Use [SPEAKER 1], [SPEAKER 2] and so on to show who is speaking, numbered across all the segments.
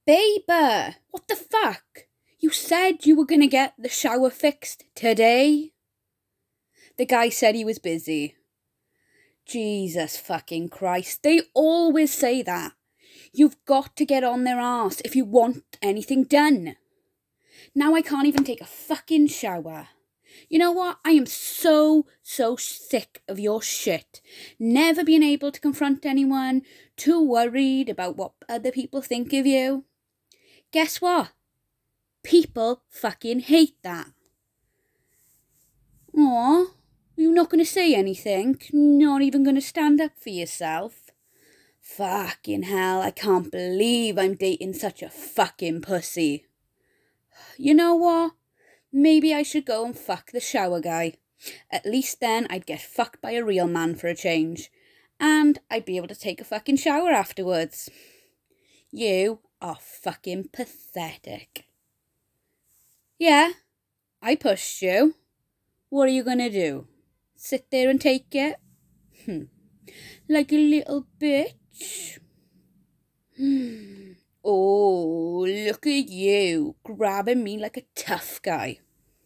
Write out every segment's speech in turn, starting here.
[SPEAKER 1] Babe, what the fuck? You said you were gonna get the shower fixed today? The guy said he was busy. Jesus fucking Christ, they always say that. You've got to get on their arse if you want anything done. Now I can't even take a fucking shower. You know what? I am so sick of your shit. Never being able to confront anyone, too worried about what other people think of you. Guess what? People fucking hate that. Aw, you're not going to say anything? Not even going to stand up for yourself? Fucking hell, I can't believe I'm dating such a fucking pussy. You know what? Maybe I should go and fuck the shower guy. At least then I'd get fucked by a real man for a change. And I'd be able to take a fucking shower afterwards. You are fucking pathetic. Yeah, I pushed you. What are you gonna do? Sit there and take it? Like a little bitch? Oh, look at you, grabbing me like a tough guy.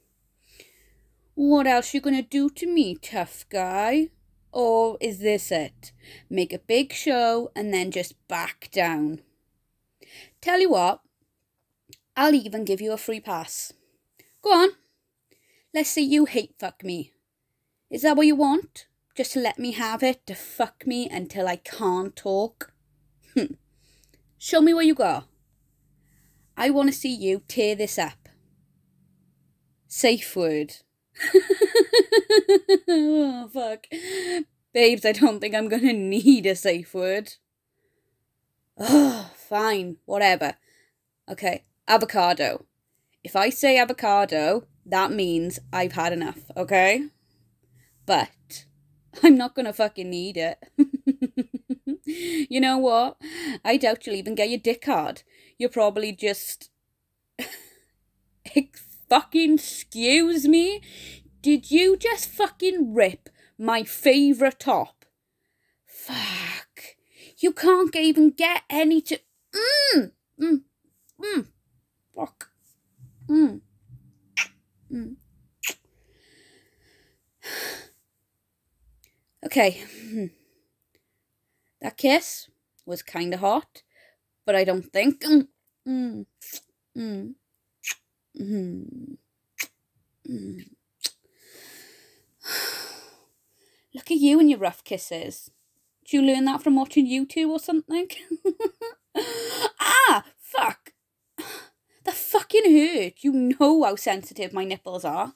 [SPEAKER 1] What else you gonna do to me, tough guy? Or is this it? Make a big show and then just back down. Tell you what, I'll even give you a free pass. Go on. Let's say you hate fuck me. Is that what you want? Just to let me have it, to fuck me until I can't talk? Show me what you got. I want to see you tear this up. Safe word. Oh, fuck. Babes, I don't think I'm going to need a safe word. Oh, fine, whatever. Okay, avocado. If I say avocado, that means I've had enough, okay? But I'm not going to fucking need it. You know what? I doubt you'll even get your dick hard. You're probably just... Fucking excuse me? Did you just fucking rip my favourite top? Fuck. You can't even get any to... Fuck. Okay. That kiss was kind of hot, but I don't think... Look at you and your rough kisses. Did you learn that from watching YouTube or something? Ah, fuck. That fucking hurt. You know how sensitive my nipples are.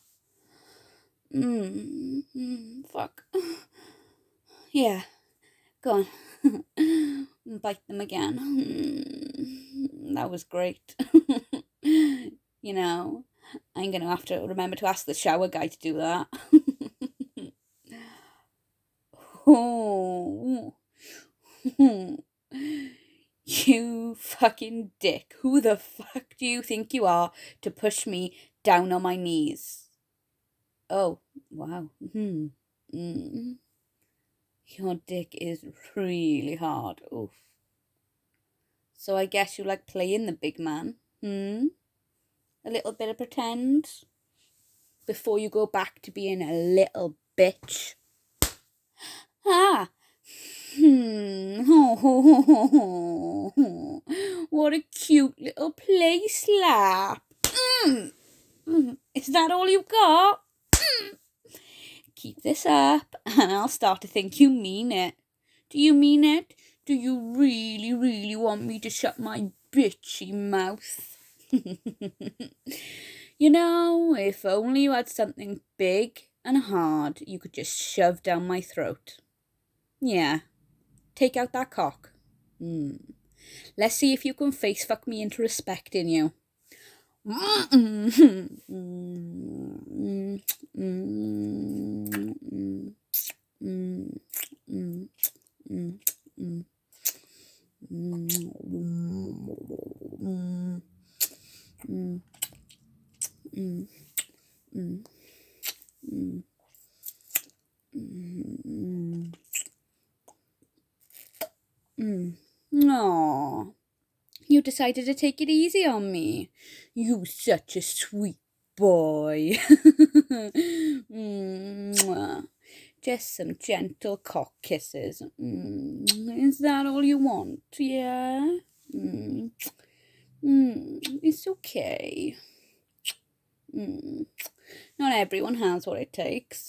[SPEAKER 1] Fuck. Yeah, go on. Bite them again. That was great. You know, I'm going to have to remember to ask the shower guy to do that. Oh. You fucking dick. Who the fuck do you think you are to push me down on my knees? Oh, wow. Your dick is really hard. Oof. So I guess you like playing the big man? A little bit of pretend? Before you go back to being a little bitch? Ah! What a cute little play slap. Is that all you got? Keep this up and I'll start to think you mean it. Do you mean it? Do you really want me to shut my bitchy mouth? You know, if only you had something big and hard you could just shove down my throat. Yeah, take out that cock. Let's see if you can face fuck me into respecting you. Aww. You decided to take it easy on me. You such a sweet boy. Mwah. Just some gentle cock kisses. Is that all you want? Yeah? It's okay. Not everyone has what it takes.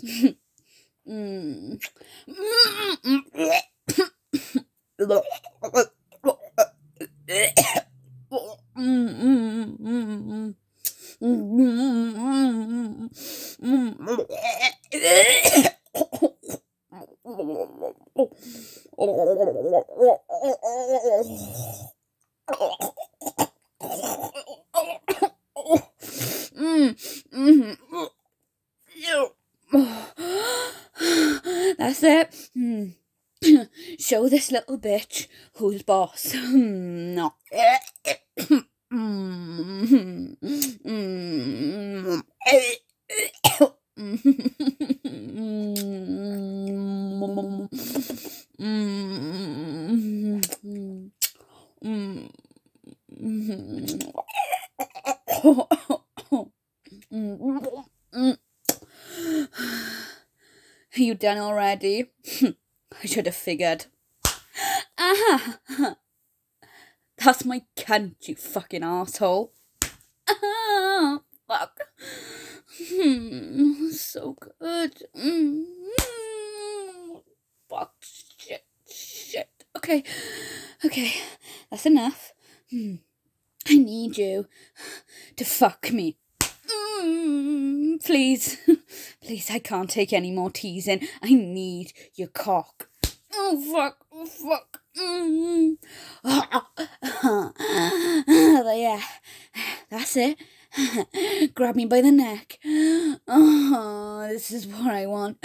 [SPEAKER 1] That's it. Show this little bitch who's boss. No. Are you done already? I should have figured. Ah! That's my cunt, you fucking asshole. Ah, fuck. So good. Fuck, shit. Okay, that's enough. I need you to fuck me. Please, I can't take any more teasing. I need your cock. Oh, fuck. Yeah, that's it. Grab me by the neck. Oh, this is what I want.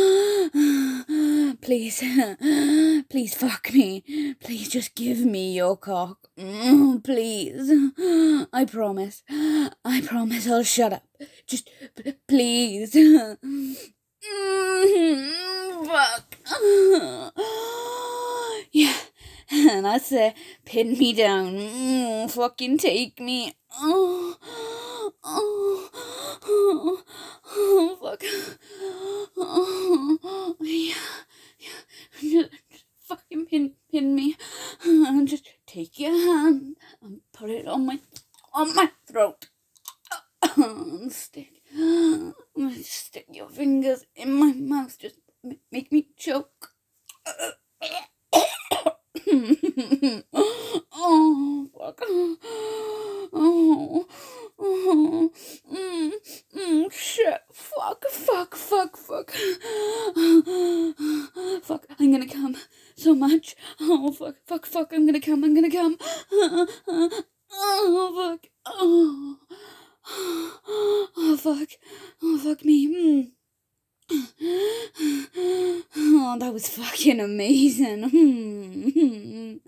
[SPEAKER 1] Please fuck me. Please just give me your cock. Please. I promise I'll shut up. Just please. Fuck. Yeah, that's it. Pin me down. Fucking take me. Oh, fuck. Yeah. Just fucking pin me. Just take your hand and put it on my throat. Stick your fingers in my mouth. Just make me choke. Oh, fuck. Shit. Fuck. Fuck, I'm gonna come so much. Oh, fuck, I'm gonna come. Oh, fuck. Oh, fuck me. Oh, that was fucking amazing.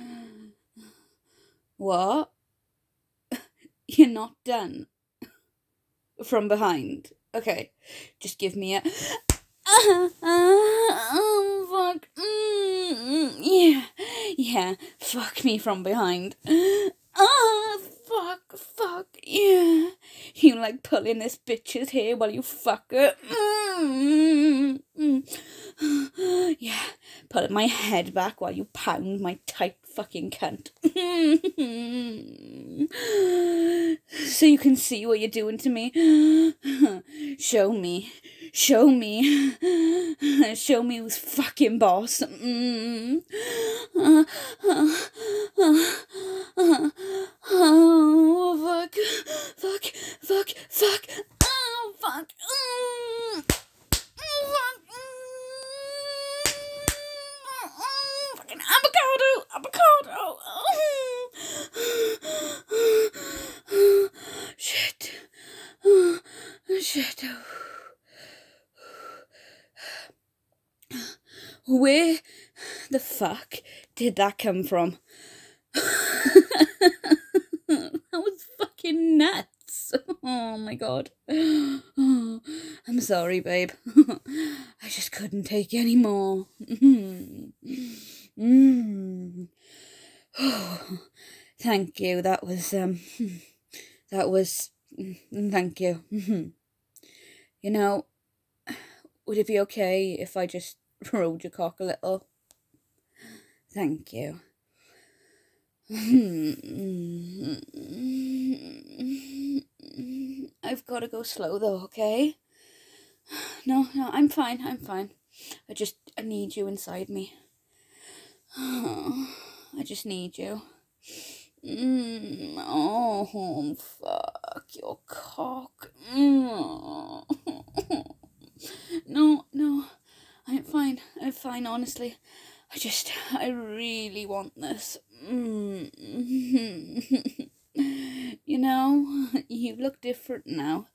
[SPEAKER 1] What? You're not done? From behind? Okay, just give me a... fuck. Yeah, fuck me from behind. Fuck, yeah. You like pulling this bitch's hair while you fuck her. Yeah, pulling my head back while you pound my tight fucking cunt. So you can see what you're doing to me. Show me who's fucking boss. Oh, fuck. Oh, fuck. Fucking avocado. Shit. Where the fuck did that come from? That was fucking nuts. Oh my god. Oh, I'm sorry, babe. I just couldn't take any more. Thank you. That was, thank you. You know, would it be okay if I just rode your cock a little? Thank you. I've got to go slow though, okay? No, I'm fine. I need you inside me. I just need you. Oh, fuck your cock. No, I'm fine, honestly. I really want this. You know, you look different now.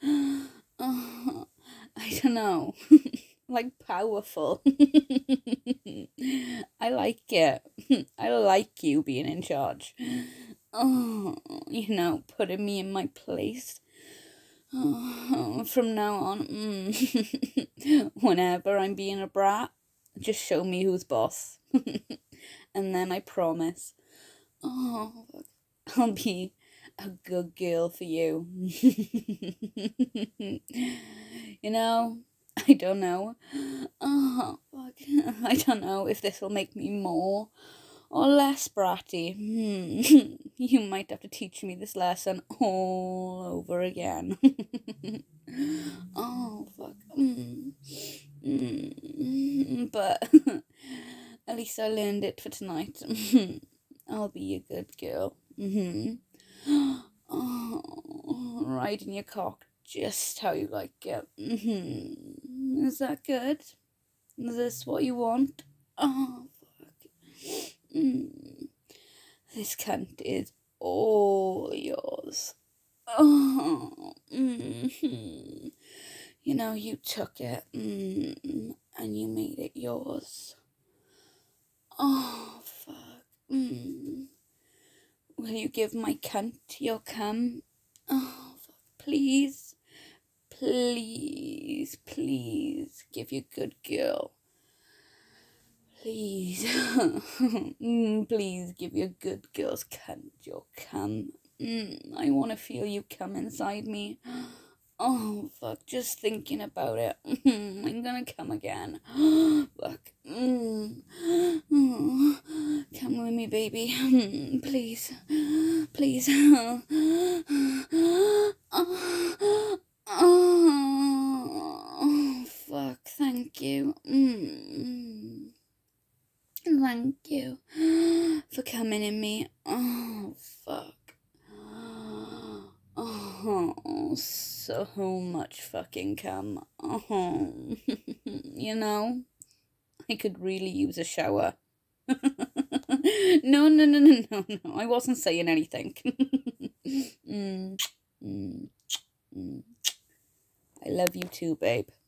[SPEAKER 1] I don't know. Like powerful. I like it. I like you being in charge. Putting me in my place. From now on, whenever I'm being a brat, just show me who's boss. And then I promise, I'll be a good girl for you. I don't know. I don't know if this will make me more or less bratty. You might have to teach me this lesson all over again. Oh, fuck. But at least I learned it for tonight. I'll be a good girl. Riding your cock just how you like it. Is that good? Is this what you want? Oh, fuck. This cunt is all yours. Oh, you took it and you made it yours. Oh, fuck. Will you give my cunt your cum? Oh, fuck. Please, give your good girl. Please, please give your good girl's cunt your cum. I want to feel you come inside me. Oh, fuck, just thinking about it. I'm gonna come again. Fuck. Come with me, baby. Please. Oh, fuck, thank you. Thank you for coming in me. Oh, fuck. Oh, so much fucking cum. Oh, I could really use a shower. No, I wasn't saying anything. I love you too, babe.